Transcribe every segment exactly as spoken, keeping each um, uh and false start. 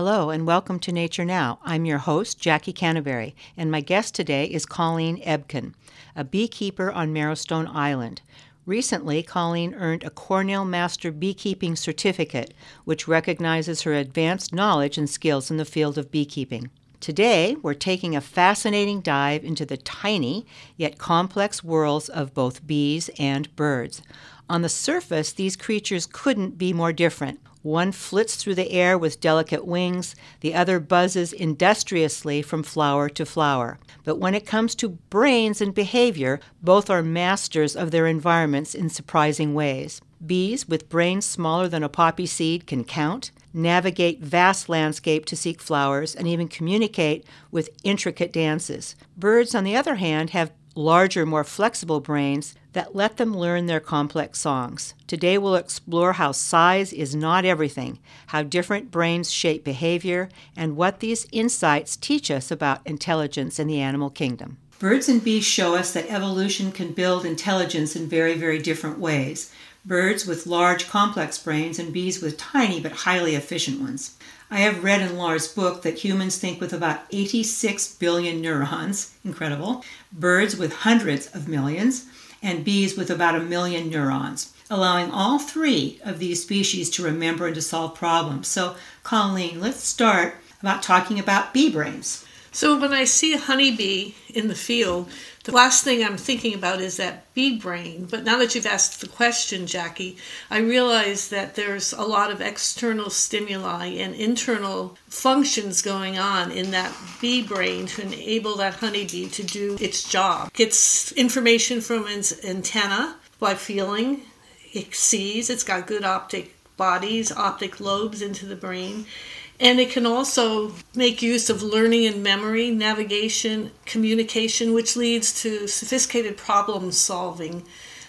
Hello and welcome to Nature Now. I'm your host, Jackie Canterbury, and my guest today is Colleen Ebken, a beekeeper on Marrowstone Island. Recently, Colleen earned a Cornell Master Beekeeping Certificate, which recognizes her advanced knowledge and skills in the field of beekeeping. Today, we're taking a fascinating dive into the tiny yet complex worlds of both bees and birds. On the surface, these creatures couldn't be more different. One flits through the air with delicate wings, the other buzzes industriously from flower to flower. But when it comes to brains and behavior, both are masters of their environments in surprising ways. Bees with brains smaller than a poppy seed can count, navigate vast landscape to seek flowers, and even communicate with intricate dances. Birds, on the other hand, have larger, more flexible brains that let them learn their complex songs. Today we'll explore how size is not everything, how different brains shape behavior, and what these insights teach us about intelligence in the animal kingdom. Birds and bees show us that evolution can build intelligence in very, very different ways. Birds with large, complex brains and bees with tiny but highly efficient ones. I have read in Laura's book that humans think with about eighty-six billion neurons, incredible, birds with hundreds of millions, and bees with about a million neurons, allowing all three of these species to remember and to solve problems. So, Colleen, let's start about talking about bee brains. So when I see a honeybee in the field, the last thing I'm thinking about is that bee brain. But now that you've asked the question, Jackie, I realize that there's a lot of external stimuli and internal functions going on in that bee brain to enable that honeybee to do its job. It gets information from its antenna by feeling. It sees. It's got good optic bodies, optic lobes into the brain. And it can also make use of learning and memory, navigation, communication, which leads to sophisticated problem solving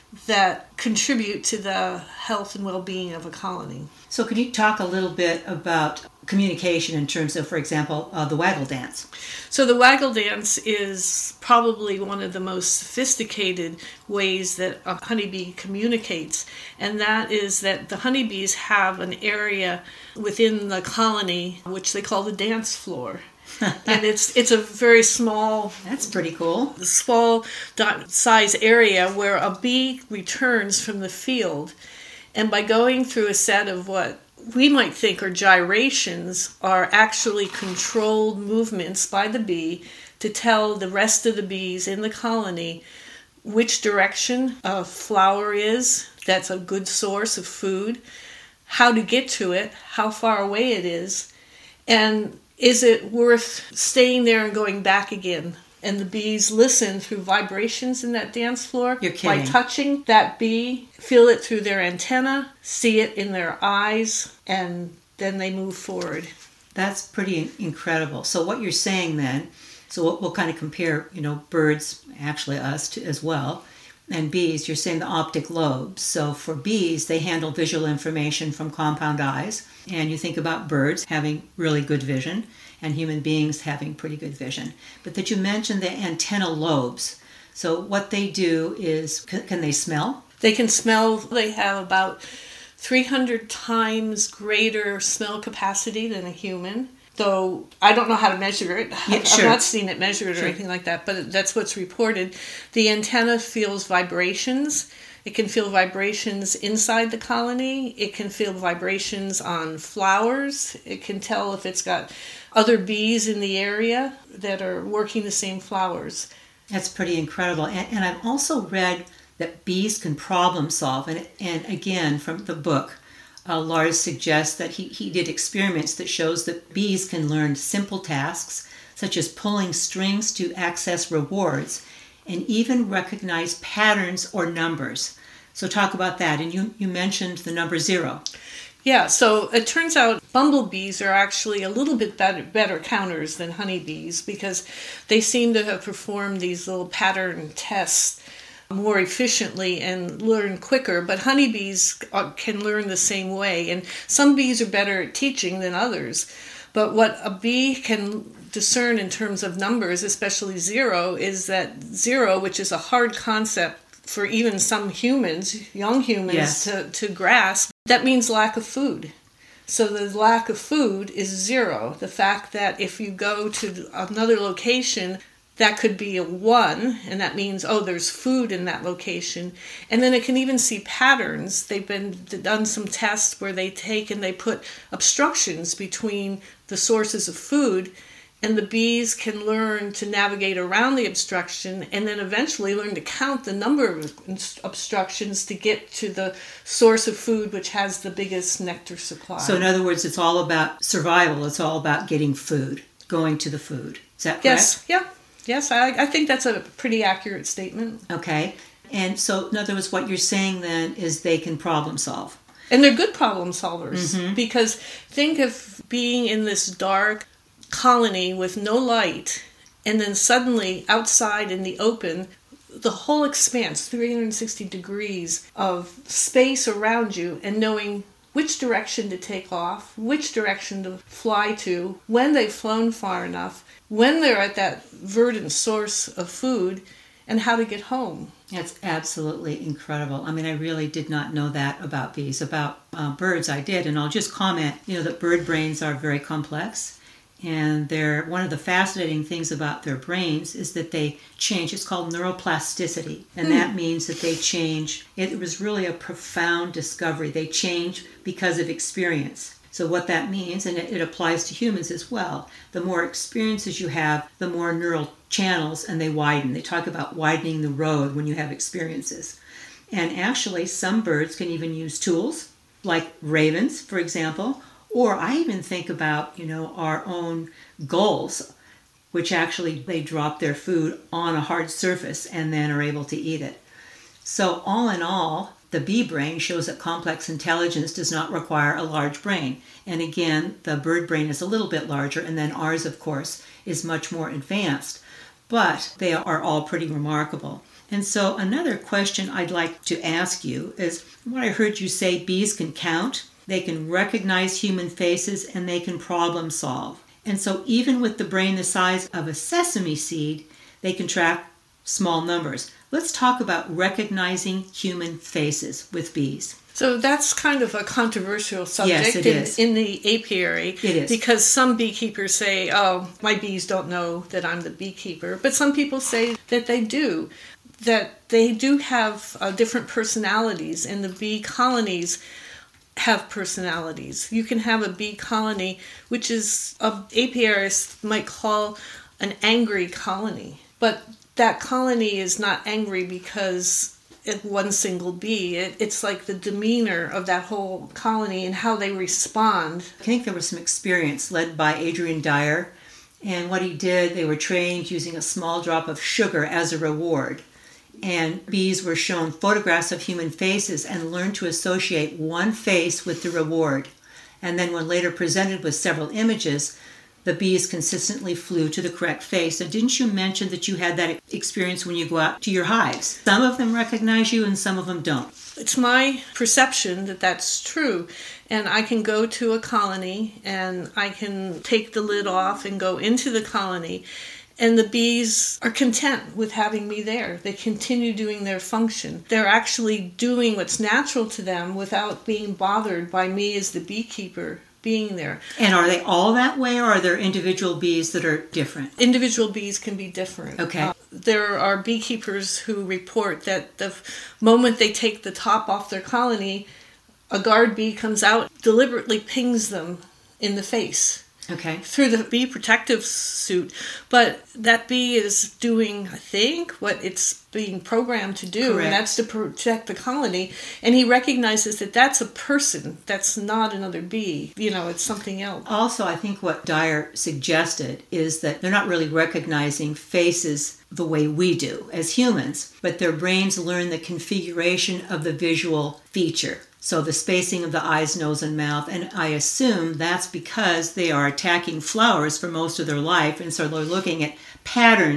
that contribute to the health and well-being of a colony. So can you talk a little bit about communication in terms of, for example, uh, the waggle dance? So the waggle dance is probably one of the most sophisticated ways that a honeybee communicates, and that is that the honeybees have an area within the colony which they call the dance floor. And it's it's a very small... That's pretty cool. Small size area where a bee returns from the field, and by going through a set of what we might think are gyrations are actually controlled movements by the bee to tell the rest of the bees in the colony which direction a flower is that's a good source of food, how to get to it, how far away it is, and is it worth staying there and going back again? And the bees listen through vibrations in that dance floor. You're kidding. By touching that bee, feel it through their antenna, see it in their eyes, and then they move forward. That's pretty incredible. So what you're saying then, so we'll, we'll kind of compare, you know, birds, actually us to, as well, and bees, you're saying the optic lobes. So for bees, they handle visual information from compound eyes. And you think about birds having really good vision and human beings having pretty good vision. But that you mentioned the antenna lobes. So what they do is, can, can they smell? They can smell. They have about three hundred times greater smell capacity than a human. Though I don't know how to measure it. Yeah, sure. I've not seen it measured or Sure. anything like that, but that's what's reported. The antenna feels vibrations. It can feel vibrations inside the colony. It can feel vibrations on flowers. It can tell if it's got other bees in the area that are working the same flowers. That's pretty incredible. And, and I've also read that bees can problem solve. And, and again, from the book, uh, Lars suggests that he, he did experiments that shows that bees can learn simple tasks, such as pulling strings to access rewards, and even recognize patterns or numbers. So talk about that. And you, you mentioned the number zero. Yeah, so it turns out bumblebees are actually a little bit better, better counters than honeybees because they seem to have performed these little pattern tests more efficiently and learn quicker. But honeybees can learn the same way. And some bees are better at teaching than others. But what a bee can discern in terms of numbers, especially zero, is that zero, which is a hard concept for even some humans, young humans, yes. to, to grasp, that means lack of food. So the lack of food is zero. The fact that if you go to another location, that could be a one, and that means, oh, there's food in that location. And then it can even see patterns. They've been done some tests where they take and they put obstructions between the sources of food, and the bees can learn to navigate around the obstruction and then eventually learn to count the number of obstructions to get to the source of food which has the biggest nectar supply. So in other words, it's all about survival. It's all about getting food, going to the food. Is that correct? Yes, yeah. Yes, I, I think that's a pretty accurate statement. Okay. And so in other words, what you're saying then is they can problem solve. And they're good problem solvers. Mm-hmm. Because think of being in this dark colony with no light, and then suddenly outside in the open, the whole expanse, three hundred sixty degrees of space around you, and knowing which direction to take off, which direction to fly to, when they've flown far enough, when they're at that verdant source of food, and how to get home. That's absolutely incredible. I mean, I really did not know that about bees. About uh, birds, I did, and I'll just comment, you know, that bird brains are very complex. And they're, one of the fascinating things about their brains is that they change. It's called neuroplasticity. And hmm. that means that they change. It was really a profound discovery. They change because of experience. So what that means, and it, it applies to humans as well, the more experiences you have, the more neural channels, and they widen. They talk about widening the road when you have experiences. And actually, some birds can even use tools, like ravens, for example. Or I even think about, you know, our own gulls, which actually they drop their food on a hard surface and then are able to eat it. So all in all, the bee brain shows that complex intelligence does not require a large brain. And again, the bird brain is a little bit larger, and then ours, of course, is much more advanced. But they are all pretty remarkable. And so another question I'd like to ask you is, what I heard you say, bees can count. They can recognize human faces, and they can problem solve. And so even with the brain the size of a sesame seed, they can track small numbers. Let's talk about recognizing human faces with bees. So that's kind of a controversial subject yes, it in, is. in the apiary. It is. Because some beekeepers say, oh, my bees don't know that I'm the beekeeper. But some people say that they do, that they do have uh, different personalities, and the bee colonies have personalities. You can have a bee colony, which is, a apiarist might call an angry colony. But that colony is not angry because it's one single bee. It, it's like the demeanor of that whole colony and how they respond. I think there was some experience led by Adrian Dyer. And what he did, they were trained using a small drop of sugar as a reward. And bees were shown photographs of human faces and learned to associate one face with the reward. And then when later presented with several images, the bees consistently flew to the correct face. And didn't you mention that you had that experience when you go out to your hives? Some of them recognize you and some of them don't. It's my perception that that's true. And I can go to a colony and I can take the lid off and go into the colony. And the bees are content with having me there. They continue doing their function. They're actually doing what's natural to them without being bothered by me as the beekeeper being there. And are they all that way, or are there individual bees that are different? Individual bees can be different. Okay. Uh, there are beekeepers who report that the moment they take the top off their colony, a guard bee comes out, deliberately pings them in the face. Okay. Through the bee protective suit. But that bee is doing, I think, what it's being programmed to do. Correct. And that's to protect the colony. And he recognizes that that's a person. That's not another bee. You know, it's something else. Also, I think what Dyer suggested is that they're not really recognizing faces the way we do as humans, but their brains learn the configuration of the visual feature. So the spacing of the eyes, nose, and mouth, and I assume that's because they are attacking flowers for most of their life, and so they're looking at patterns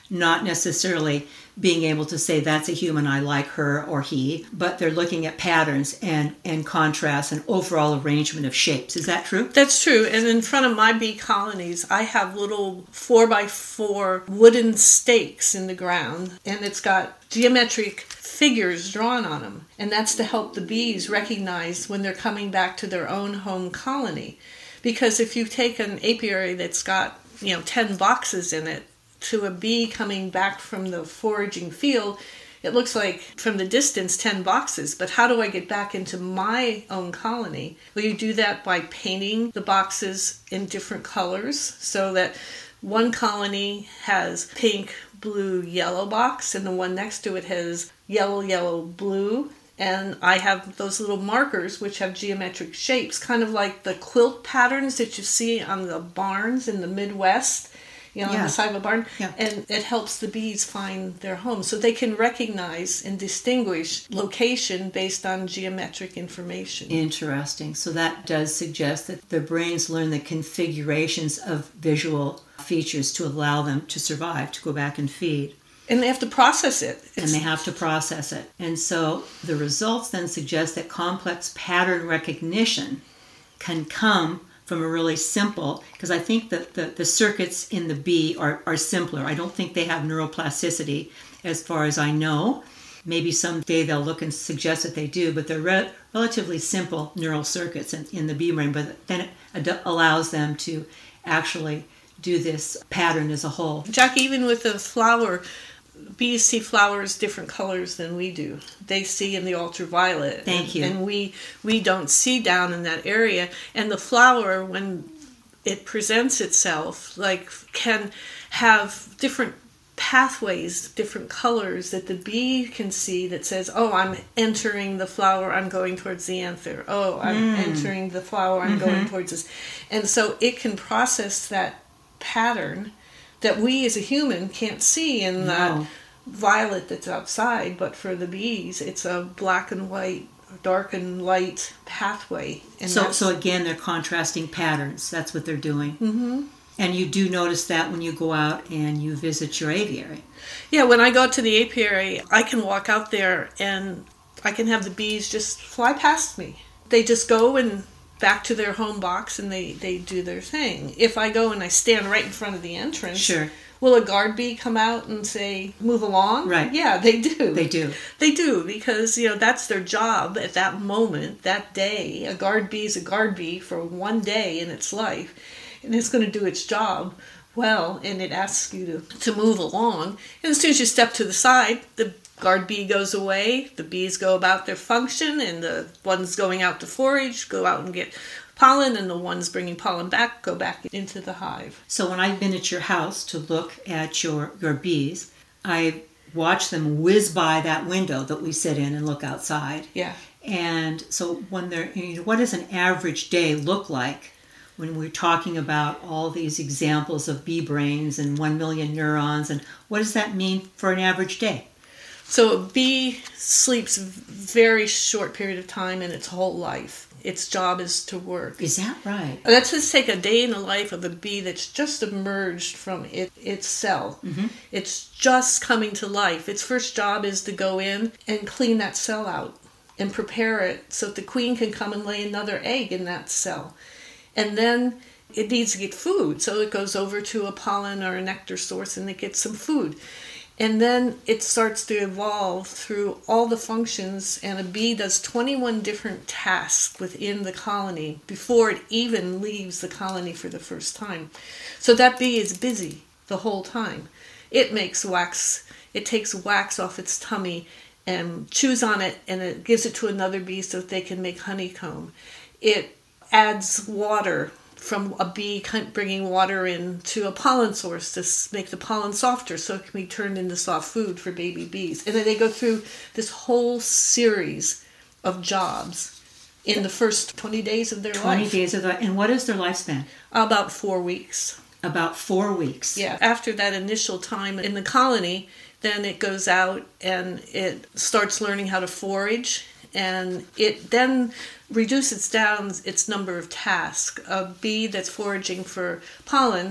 not necessarily being able to say that's a human, I like her or he, but they're looking at patterns and, and contrast and overall arrangement of shapes. Is that true? That's true. And in front of my bee colonies, I have little four by four wooden stakes in the ground, and it's got geometric figures drawn on them. And that's to help the bees recognize when they're coming back to their own home colony. Because if you take an apiary that's got, you know, ten boxes in it, to a bee coming back from the foraging field, it looks like from the distance ten boxes. But how do I get back into my own colony? Well, you do that by painting the boxes in different colors so that one colony has pink, blue, yellow box, and the one next to it has yellow, yellow, blue. And I have those little markers which have geometric shapes, kind of like the quilt patterns that you see on the barns in the Midwest. You know, yeah. on the side of a barn, yeah. And it helps the bees find their home. So they can recognize and distinguish location based on geometric information. Interesting. So that does suggest that their brains learn the configurations of visual features to allow them to survive, to go back and feed. And they have to process it. It's... And they have to process it. And so the results then suggest that complex pattern recognition can come from a really simple, because I think that the, the circuits in the bee are, are simpler. I don't think they have neuroplasticity as far as I know. Maybe someday they'll look and suggest that they do, but they're re- relatively simple neural circuits in, in the bee brain, but then it ad- allows them to actually do this pattern as a whole. Jackie, even with the flower, bees see flowers different colors than we do. They see in the ultraviolet. Thank you. And we we don't see down in that area. And the flower, when it presents itself, like can have different pathways, different colors that the bee can see that says, oh, I'm entering the flower, I'm going towards the anther. Oh, I'm mm. entering the flower, I'm mm-hmm. going towards this. And so it can process that pattern that we as a human can't see in no. that violet that's outside, but for the bees, it's a black and white, dark and light pathway. And so, so again, they're contrasting patterns. That's what they're doing. Mm-hmm. And you do notice that when you go out and you visit your aviary. Yeah, when I go out to the apiary, I can walk out there and I can have the bees just fly past me. They just go and back to their home box and they, they do their thing. If I go and I stand right in front of the entrance, sure. will a guard bee come out and say, move along? Right. Yeah, they do. They do. They do, because, you know, that's their job at that moment, that day. A guard bee is a guard bee for one day in its life, and it's going to do its job well, and it asks you to, to move along. And as soon as you step to the side, the guard bee goes away, the bees go about their function, and the ones going out to forage go out and get pollen, and the ones bringing pollen back go back into the hive. So when I've been at your house to look at your, your bees, I watch them whiz by that window that we sit in and look outside. Yeah. And so when they're, you know, what does an average day look like when we're talking about all these examples of bee brains and one million neurons, and what does that mean for an average day? So a bee sleeps a very short period of time in its whole life. Its job is to work. Is that right? Let's just take a day in the life of a bee that's just emerged from it, its cell. Mm-hmm. It's just coming to life. Its first job is to go in and clean that cell out and prepare it so that the queen can come and lay another egg in that cell. And then it needs to get food, so it goes over to a pollen or a nectar source and it gets some food. And then it starts to evolve through all the functions, and a bee does twenty-one different tasks within the colony before it even leaves the colony for the first time. So that bee is busy the whole time. It makes wax, it takes wax off its tummy and chews on it, and it gives it to another bee so that they can make honeycomb. It adds water from a bee bringing water in to a pollen source to make the pollen softer so it can be turned into soft food for baby bees. And then they go through this whole series of jobs in the first twenty days of their life. twenty days of that. And what is their lifespan? About four weeks. About four weeks. Yeah. After that initial time in the colony, then it goes out and it starts learning how to forage. And it then reduces down its number of tasks. A bee that's foraging for pollen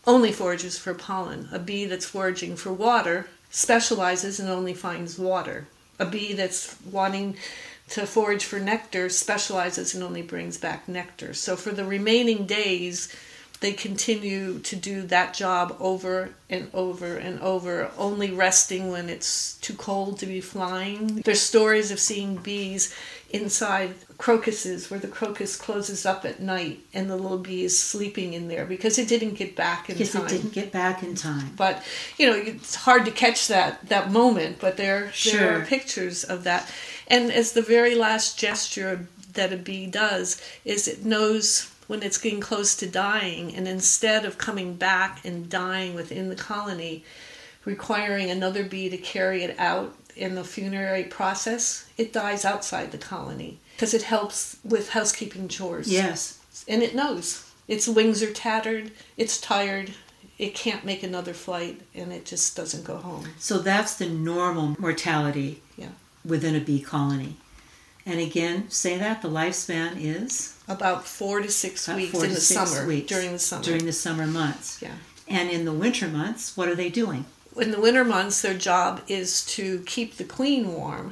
only forages for pollen. A bee that's foraging for water specializes and only finds water. A bee that's wanting to forage for nectar specializes and only brings back nectar. So for the remaining days, they continue to do that job over and over and over, only resting when it's too cold to be flying. There's stories of seeing bees inside crocuses where the crocus closes up at night and the little bee is sleeping in there because it didn't get back in because time. Because it didn't get back in time. But, you know, it's hard to catch that, that moment, but there, Sure. there are pictures of that. And as the very last gesture that a bee does is it knows when it's getting close to dying, and instead of coming back and dying within the colony, requiring another bee to carry it out in the funerary process, it dies outside the colony because it helps with housekeeping chores. Yes. And it knows. Its wings are tattered, it's tired, it can't make another flight, and it just doesn't go home. So that's the normal mortality yeah. within a bee colony. And again, say that, the lifespan is? About four to six About weeks four in to the six summer, weeks during the summer. During the summer months. Yeah. And in the winter months, what are they doing? In the winter months, their job is to keep the queen warm,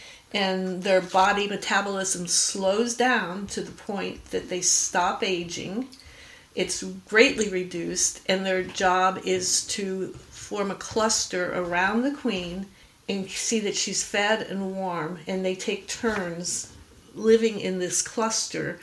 and their body metabolism slows down to the point that they stop aging. It's greatly reduced, and their job is to form a cluster around the queen and see that she's fed and warm, and they take turns living in this cluster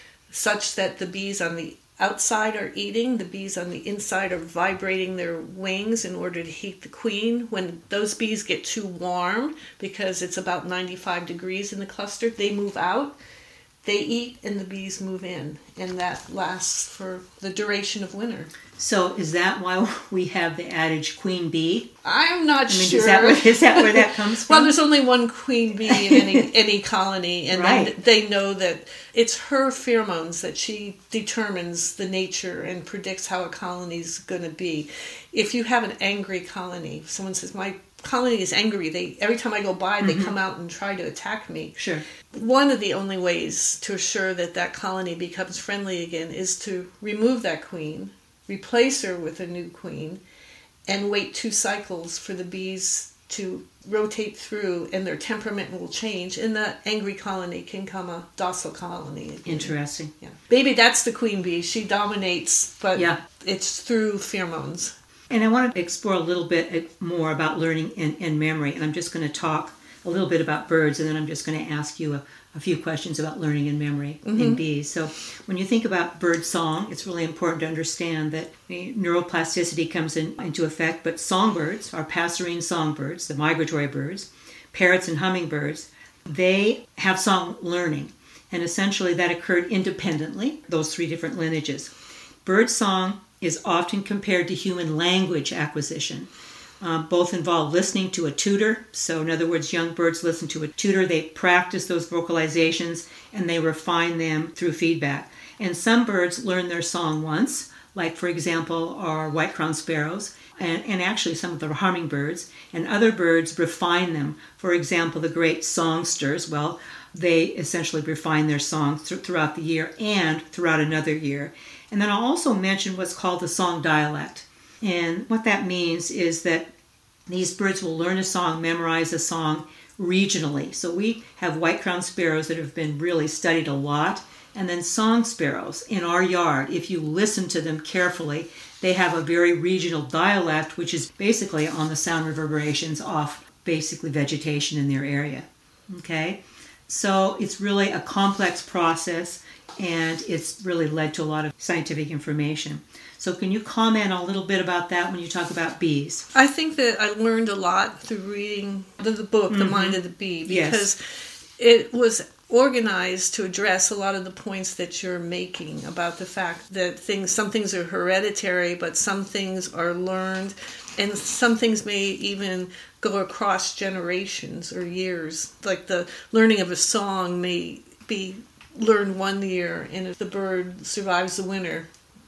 such that the bees on the outside are eating, the bees on the inside are vibrating their wings in order to heat the queen. When those bees get too warm, because it's about ninety-five degrees in the cluster, they move out, they eat, and the bees move in. And that lasts for the duration of winter. So is that why we have the adage queen bee? I'm not I mean, sure. Is that, where, is that where that comes from? Well, there's only one queen bee in any any colony, and right. they, they know that it's her pheromones that she determines the nature and predicts how a colony's going to be. If you have an angry colony, if someone says, my colony is angry, they every time I go by, they mm-hmm. come out and try to attack me. Sure. One of the only ways to assure that that colony becomes friendly again is to remove that queen, replace her with a new queen, and wait two cycles for the bees to rotate through, and their temperament will change, and the angry colony can become a docile colony again. Interesting. Yeah. Maybe that's the queen bee. She dominates, but yeah. it's through pheromones. And I want to explore a little bit more about learning and, and memory, and I'm just going to talk a little bit about birds, and then I'm just going to ask you a, a few questions about learning and memory mm-hmm. in bees. So when you think about bird song, it's really important to understand that neuroplasticity comes in, into effect, but songbirds, our passerine songbirds, the migratory birds, parrots and hummingbirds, they have song learning, and essentially that occurred independently, those three different lineages. Bird song is often compared to human language acquisition. Um, both involve listening to a tutor. So in other words, young birds listen to a tutor, they practice those vocalizations, and they refine them through feedback. And some birds learn their song once, like for example our white-crowned sparrows, and, and actually some of the hummingbirds, and other birds refine them. For example, the great songsters, well, they essentially refine their song th- throughout the year and throughout another year. And then I'll also mention what's called the song dialect. And what that means is that these birds will learn a song, memorize a song regionally. So we have white-crowned sparrows that have been really studied a lot, and then song sparrows in our yard. If you listen to them carefully, they have a very regional dialect, which is basically on the sound reverberations off basically vegetation in their area. Okay? So it's really a complex process, and it's really led to a lot of scientific information. So can you comment a little bit about that when you talk about bees? I think that I learned a lot through reading the, the book, mm-hmm. The Mind of the Bee, because yes. it was organized to address a lot of the points that you're making about the fact that things, some things are hereditary, but some things are learned, and some things may even go across generations or years. Like the learning of a song may be learned one year, and if the bird survives the winter,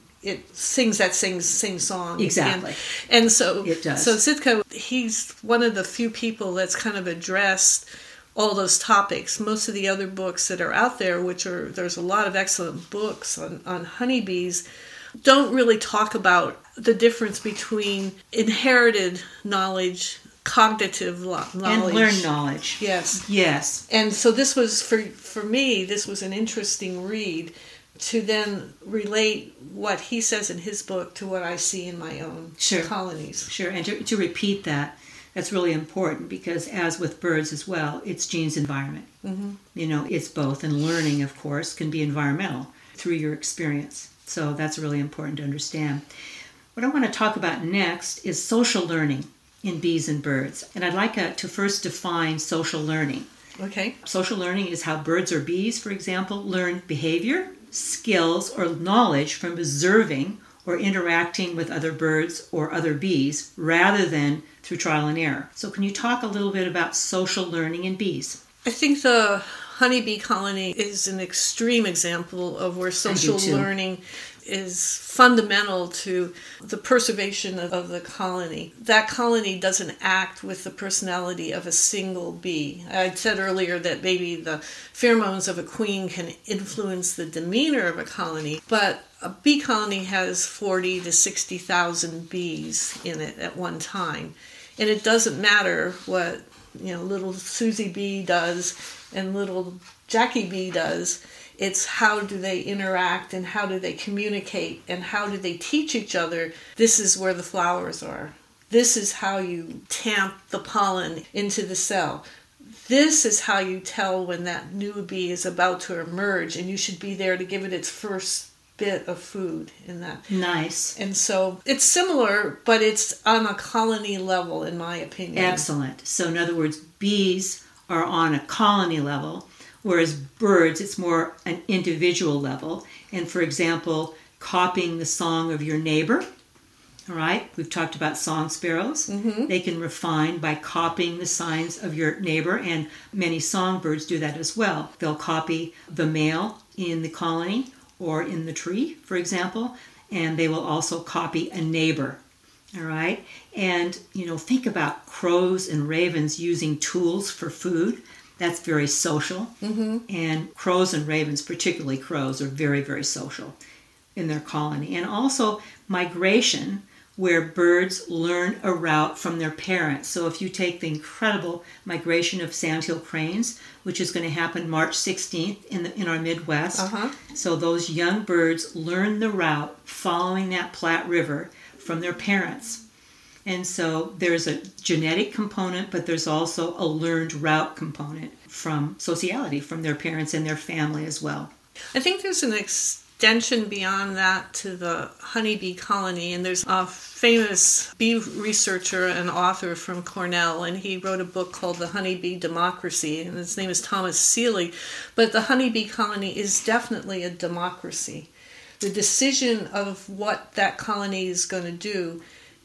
it sings that same same song. Exactly. And, and so it does. So Sitka, he's one of the few people that's kind of addressed all those topics. Most of the other books that are out there, which are, there's a lot of excellent books on, on honeybees, don't really talk about the difference between inherited knowledge, cognitive lo- knowledge, and learned knowledge. Yes. Yes. And so this was, for for me, this was an interesting read to then relate what he says in his book to what I see in my own Sure. colonies. Sure, and to, to repeat that, that's really important because as with birds as well, it's genes environment. Mm-hmm. You know, it's both, and learning, of course, can be environmental through your experience. So that's really important to understand. What I want to talk about next is social learning in bees and birds. And I'd like uh, to first define social learning. Okay. Social learning is how birds or bees, for example, learn behavior, skills, or knowledge from observing or interacting with other birds or other bees rather than through trial and error. So can you talk a little bit about social learning in bees? I think the honeybee colony is an extreme example of where social learning is fundamental to the preservation of, of the colony. That colony doesn't act with the personality of a single bee. I said earlier that maybe the pheromones of a queen can influence the demeanor of a colony, but a bee colony has forty to sixty thousand bees in it at one time. And it doesn't matter what, you know, little Susie bee does and little Jackie bee does. It's how do they interact and how do they communicate and how do they teach each other. This is where the flowers are. This is how you tamp the pollen into the cell. This is how you tell when that new bee is about to emerge, and you should be there to give it its first bit of food in that. Nice. And so it's similar, but it's on a colony level, in my opinion. Excellent. So in other words, bees are on a colony level, whereas birds, it's more an individual level. And for example, copying the song of your neighbor. All right, we've talked about song sparrows. Mm-hmm. They can refine by copying the signs of your neighbor, and many songbirds do that as well. They'll copy the male in the colony or in the tree, for example, and they will also copy a neighbor. All right, and you know, think about crows and ravens using tools for food. That's very social. Mm-hmm. And crows and ravens, particularly crows, are very, very social in their colony. And also migration, where birds learn a route from their parents. So if you take the incredible migration of sandhill cranes, which is going to happen March sixteenth in the, in our Midwest. Uh-huh. So those young birds learn the route following that Platte River from their parents. And so there's a genetic component, but there's also a learned route component from sociality, from their parents and their family as well. I think there's an extension beyond that to the honeybee colony, and there's a famous bee researcher and author from Cornell, and he wrote a book called The Honeybee Democracy, and his name is Thomas Seeley. But the honeybee colony is definitely a democracy. The decision of what that colony is going to do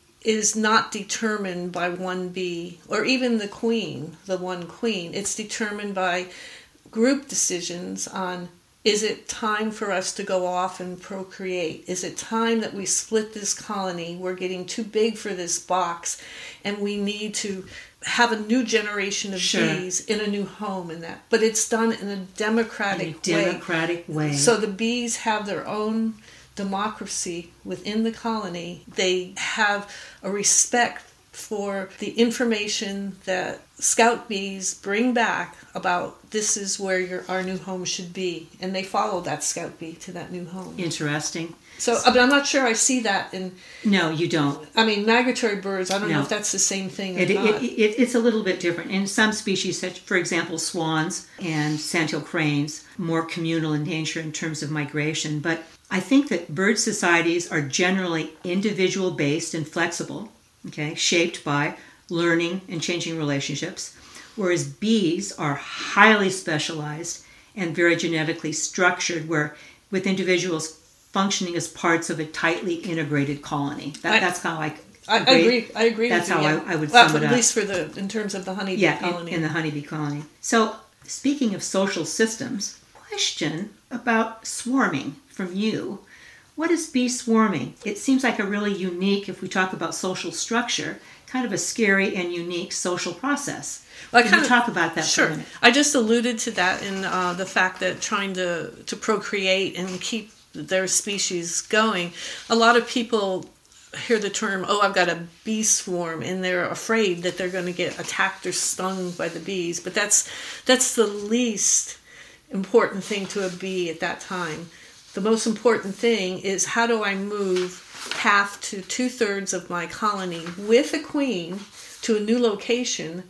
is not determined by one bee or even the queen, the one queen. It's determined by group decisions on, is it time for us to go off and procreate? Is it time that we split this colony? We're getting too big for this box and we need to have a new generation of Sure. bees in a new home and that. But it's done in a democratic In a way. democratic way. So the bees have their own democracy within the colony. They have a respect for the information that scout bees bring back about this is where your our new home should be, and they follow that scout bee to that new home. Interesting. So, but I'm not sure I see that in. No, you don't. I mean, migratory birds. I don't No. know if that's the same thing or It, not. it, it, it's a little bit different. In some species, such for example, swans and sandhill cranes, more communal in nature in terms of migration. But I think that bird societies are generally individual based and flexible, okay, shaped by learning and changing relationships, whereas bees are highly specialized and very genetically structured, where with individuals functioning as parts of a tightly integrated colony. That, I- that's how I I, I agree. I agree. That's with you, how yeah. I, I would well, sum it at up. least for the in terms of the honeybee Yeah, colony. in, in the honeybee colony. So, speaking of social systems, question about swarming from you. What is bee swarming? It seems like a really unique, if we talk about social structure, kind of a scary and unique social process. Well, I Can kind you of- talk about that for Sure. a minute? I just alluded to that in uh, the fact that trying to, to procreate and keep their species going. A lot of people hear the term, oh, I've got a bee swarm, and they're afraid that they're going to get attacked or stung by the bees. But that's that's the least important thing to a bee at that time. The most important thing is, how do I move half to two-thirds of my colony with a queen to a new location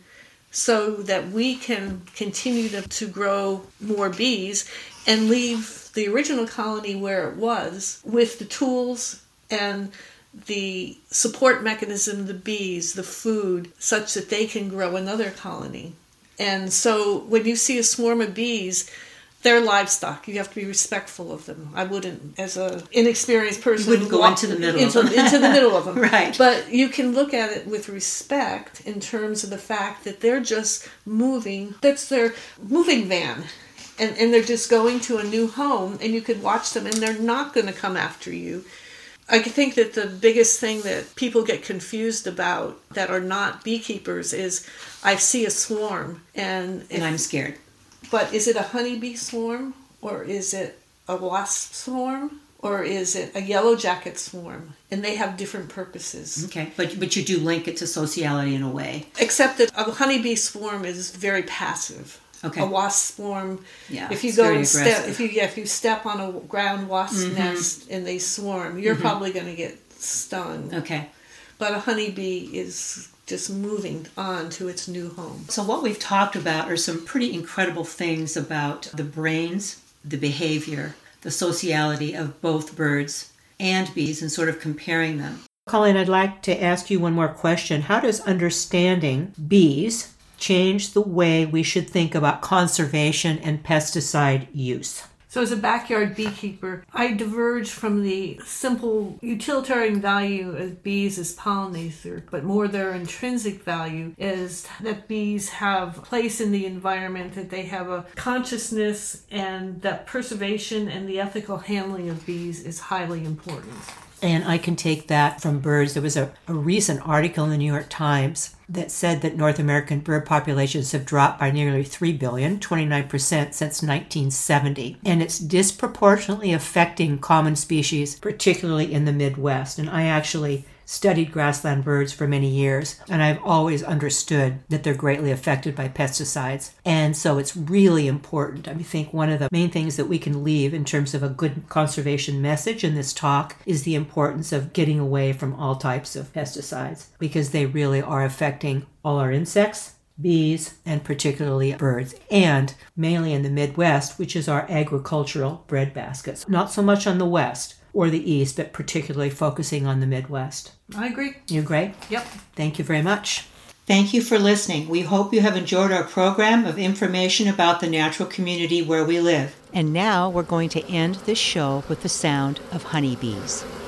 so that we can continue to, to grow more bees and leave the original colony where it was with the tools and the support mechanism, the bees, the food, such that they can grow another colony. And so when you see a swarm of bees, they're livestock. You have to be respectful of them. I wouldn't, as an inexperienced person, you wouldn't go into the middle into, of them. into the middle of them. Right. But you can look at it with respect in terms of the fact that they're just moving. That's their moving van. And, and they're just going to a new home, and you could watch them, and they're not going to come after you. I think that the biggest thing that people get confused about that are not beekeepers is, I see a swarm, and if, and I'm scared. But is it a honeybee swarm, or is it a wasp swarm, or is it a yellow jacket swarm? And they have different purposes. Okay, but but you do link it to sociality in a way. Except that a honeybee swarm is very passive. Okay. A wasp swarm, yeah, if you go very and aggressive. step, if you yeah, if you step on a ground wasp mm-hmm. nest and they swarm, you're mm-hmm. probably going to get stung. Okay. But a honeybee is just moving on to its new home. So what we've talked about are some pretty incredible things about the brains, the behavior, the sociality of both birds and bees, and sort of comparing them. Colleen, I'd like to ask you one more question. How does understanding bees change the way we should think about conservation and pesticide use? So as a backyard beekeeper, I diverge from the simple utilitarian value of bees as pollinators, but more their intrinsic value is that bees have a place in the environment, that they have a consciousness, and that preservation and the ethical handling of bees is highly important. And I can take that from birds. There was a, a recent article in the New York Times that said that North American bird populations have dropped by nearly three billion, twenty-nine percent since nineteen seventy. And it's disproportionately affecting common species, particularly in the Midwest. And I actually studied grassland birds for many years, and I've always understood that they're greatly affected by pesticides. And so it's really important. I think one of the main things that we can leave in terms of a good conservation message in this talk is the importance of getting away from all types of pesticides, because they really are affecting all our insects, bees, and particularly birds, and mainly in the Midwest, which is our agricultural breadbaskets. Not so much on the West or the East, but particularly focusing on the Midwest. I agree. You agree? Yep. Thank you very much. Thank you for listening. We hope you have enjoyed our program of information about the natural community where we live. And now we're going to end this show with the sound of honeybees.